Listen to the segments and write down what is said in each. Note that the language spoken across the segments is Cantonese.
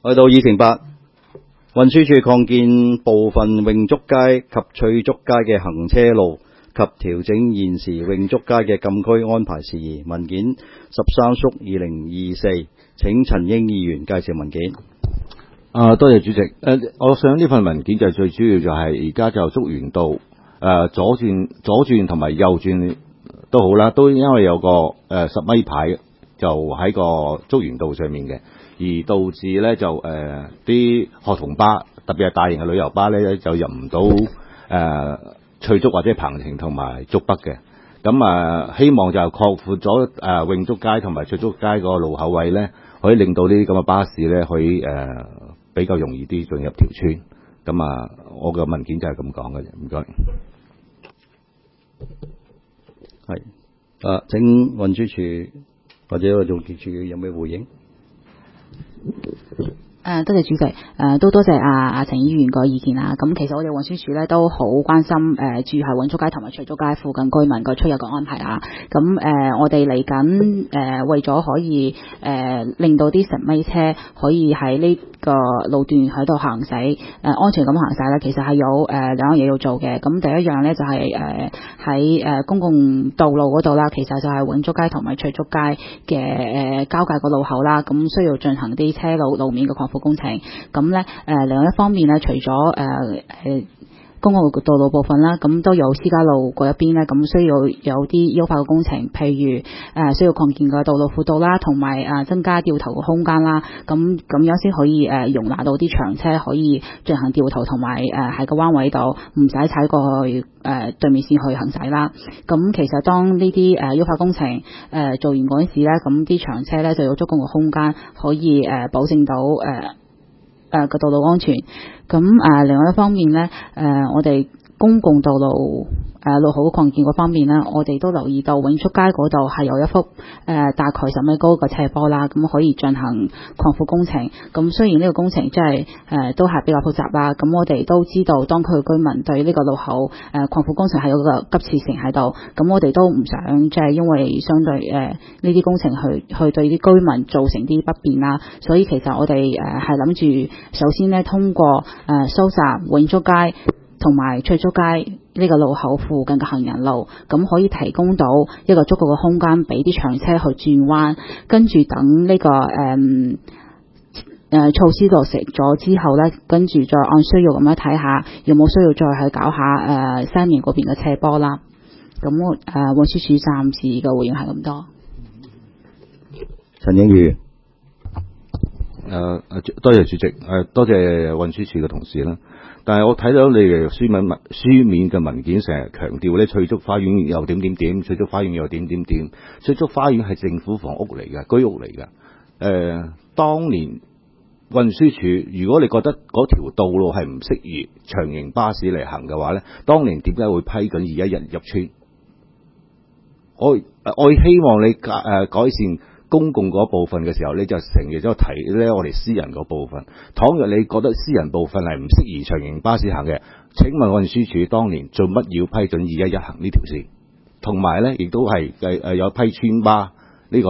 去到議程8，運輸署擴建部分永竹街及翠竹街嘅行車路及調整現時永竹街嘅禁區安排事宜。文件13/2024，請陳英議員介紹文件。 多謝主席。我想呢份文件就最主要就係而家就竹園道左轉同埋右轉都好啦，都因為有個10米牌就喺個竹園道上面嘅，而導致咧就啲學童巴特別係大型嘅旅遊巴咧就入唔到翠竹或者鵬程同埋竹北嘅。咁希望就擴闊咗永竹街同埋翠竹街個路口位咧，可以令到呢啲咁嘅巴士咧可以比較容易啲進入條村。咁我嘅文件就係咁講嘅啫，唔該。 係請運輸署或者個總結處有咩回應？ 多謝主席，都多謝陳議員個意見啦。咁其實我哋運輸署咧都好關心住喺永竹街同埋翠竹街附近居民個出入嘅安排啦。咁我哋嚟緊為咗可以令到啲10米車可以喺呢個路段喺度行駛安全咁行駛咧，其實係有2樣嘢要做嘅。咁第一樣咧就係喺公共道路嗰度啦，其實就係永竹街同埋翠竹街嘅交界個路口啦。咁需要進行啲車路面嘅擴闊工程。咁咧另外一方面咧，除咗公共道路部分啦，咁都有私家路嗰一邊咧，咁需要有啲優化嘅工程，譬如需要擴建個道路輔道啦，同埋增加掉頭嘅空間啦，咁樣先可以容納到啲長車可以進行掉頭，同埋喺個彎位度唔使踩過去對面線去行駛啦。咁其實當呢啲優化工程做完嗰陣時咧，咁啲長車咧就有足夠嘅空間可以保證到個道路安全。咁另外一方面咧，我哋公共道路路口擴建嗰方面咧，我哋都留意到永竹街嗰度係有一幅大概10米高嘅斜坡啦，咁可以進行擴闊工程。咁雖然呢個工程真係都係比較複雜啦，咁我哋都知道當區嘅居民對呢個路口擴闊工程係有個急切性喺度，咁我哋都唔想即係因為相對呢啲工程去對啲居民造成啲不便啦，所以其實我哋係諗住首先呢，通過收集永竹街同埋翠竹街呢個路口附近嘅行人路，咁可以提供到一個足夠嘅空間俾啲長車去轉彎，跟住等呢個措施落實咗之後呢，跟住再按需要咁樣睇下有冇需要再去搞下西面嗰邊嘅斜坡啦。咁運輸署暫時嘅回應係咁多。 陳英議員。 多謝主席，多謝運輸署嘅同事啦。但係我睇到你嘅書面嘅文件成日強調咧，翠竹花園又點點點，翠竹花園又點點點。翠竹花園係政府房屋嚟嘅，居屋嚟嘅。當年運輸署，如果你覺得嗰條道路係唔適宜長型巴士嚟行嘅話咧，當年點解會批准21日入村？我希望你改善公共嗰部分嘅時候，你就成日都提咧我哋私人嗰部分。倘若你覺得私人部分係唔適宜長型巴士行嘅，請問運輸署當年做乜要批准21日行呢條線？同埋咧，亦都係有批村巴呢個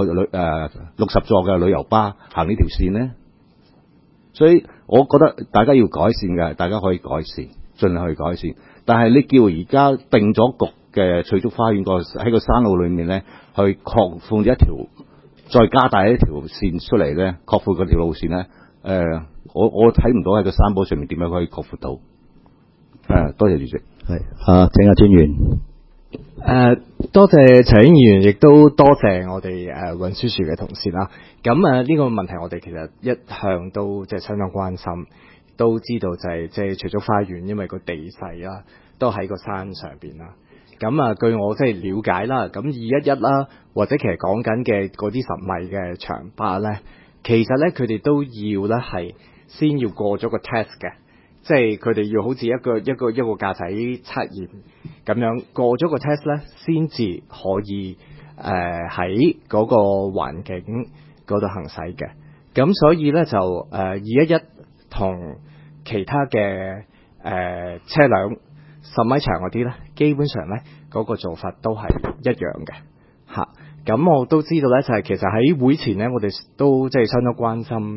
60座嘅旅遊巴行呢條線呢？所以我覺得大家要改善嘅，大家可以改善，盡量去改善。但係你叫而家定咗局嘅翠竹花園喺個山路裏面咧，去擴闊一條。再加大一條線出嚟咧，擴闊嗰條路線咧，我睇唔到喺個山坡上面點樣可以擴闊到。多謝主席。 係請阿專員。 多謝陳英議員，亦都多謝我哋運輸署嘅同事啦。咁呢個問題我哋其實一向都即係相當關心，都知道就係即係翠竹花園，因為個地勢啦，都喺個山上邊啦。咁據我即係了解啦，咁211啦，或者其實講緊嘅嗰啲10米嘅長巴咧，其實咧佢哋都要咧係先要過咗個 test 嘅，即係佢哋要好似一個駕駛測驗咁樣過咗個 test 咧，先至可以喺嗰個環境嗰度行駛嘅。咁所以咧就211同其他嘅車輛。10米長嗰啲咧，基本上咧嗰個做法都係一樣嘅嚇。咁我都知道咧，就係其實喺會前咧，我哋都即係相當關心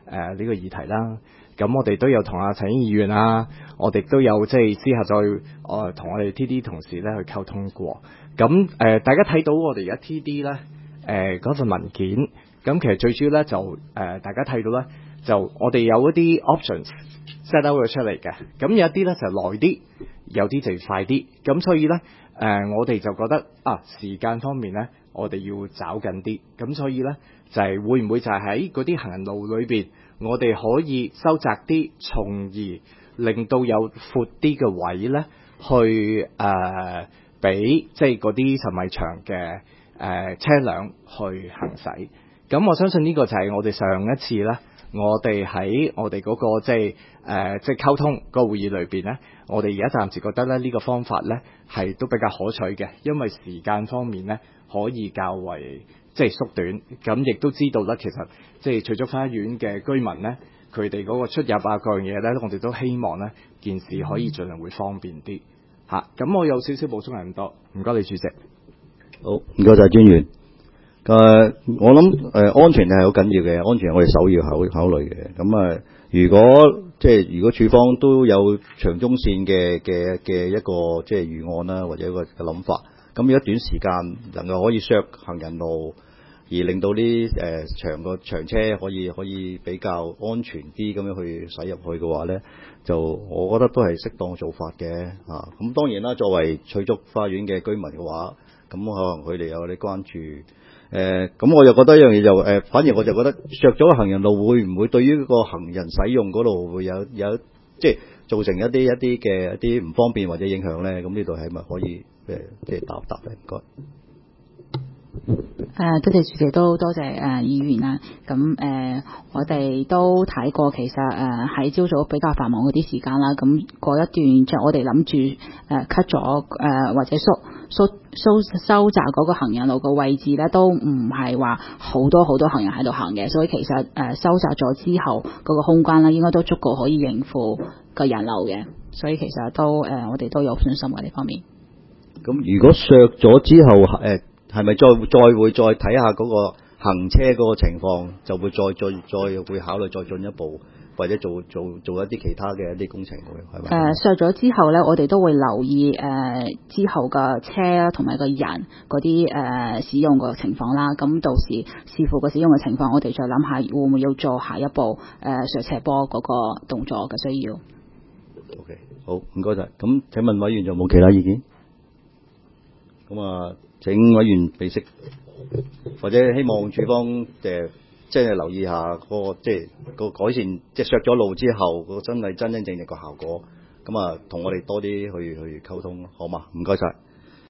呢個議題啦。咁我哋都有同阿陳議員啊，我哋都有即係私下再同我哋 TD 同事咧去溝通過。咁大家睇到我哋而家 TD 咧嗰份文件，咁其實最主要咧就大家睇到咧，就我哋有一啲 options set out 咗出嚟嘅。咁有一啲咧就耐啲，有啲就快啲。咁所以咧我哋就覺得時間方面咧，我哋要找緊啲。咁所以咧就係會唔會就係喺嗰啲行人路裏邊，我哋可以收窄啲，從而令到有闊啲嘅位咧，去俾即係嗰啲10米長嘅車輛去行駛。咁我相信呢個就係我哋上一次咧，我哋喺我哋嗰個即係溝通個會議裏邊咧，我哋而家暫時覺得咧呢個方法咧係都比較可取嘅，因為時間方面咧可以較為即係縮短。咁亦都知道咧，其實即係翠竹花園嘅居民咧，佢哋嗰個出入各樣嘢咧，我哋都希望咧件事可以盡量會方便啲嚇。咁我有少少補充係咁多，唔該你主席。 好，唔該晒專員。我諗安全係好緊要嘅，安全係我哋首要考慮嘅。咁如果處方都有長中線嘅一個即係預案啦，或者一個嘅諗法，咁如果短時間能夠可以削行人路，而令到啲長車可以比較安全啲咁樣去駛入去嘅話咧，就我覺得都係適當做法嘅嚇。咁當然啦，作為翠竹花園嘅居民嘅話，咁可能佢哋有啲關注。咁我就覺得一樣嘢就反而我就覺得削咗個行人路會唔會對於個行人使用嗰度會有即係造成一啲唔方便或者影響咧？咁呢度係咪可以即係答咧？唔該。 多謝主席，都多謝議員啦。咁我哋都睇過，其實喺朝早比較繁忙嗰啲時間啦，咁嗰一段就我哋諗住cut 咗或者收窄嗰個行人路個位置咧，都唔係話好多行人喺度行嘅，所以其實收窄咗之後嗰個空間咧，應該都足夠可以應付個人流嘅，所以其實都我哋都有信心喺呢方面。 咁如果削咗之後係咪會再睇下嗰個行車嗰個情況，就會再會考慮再進一步，或者做一啲其他嘅一啲工程係咪？ 削咗之後咧，我哋都會留意之後嘅車啦，同埋個人嗰啲使用個情況啦。咁到時視乎個使用嘅情況，我哋再諗下會唔會要做下一步上斜坡嗰個動作嘅需要。 OK， 好，唔該晒。咁請問委員有冇其他意見？咁請委員備悉，或者希望處方即係留意下嗰個即係個改善，即係削咗路之後個真正個效果。咁同我哋多啲去溝通，好嘛？唔該晒。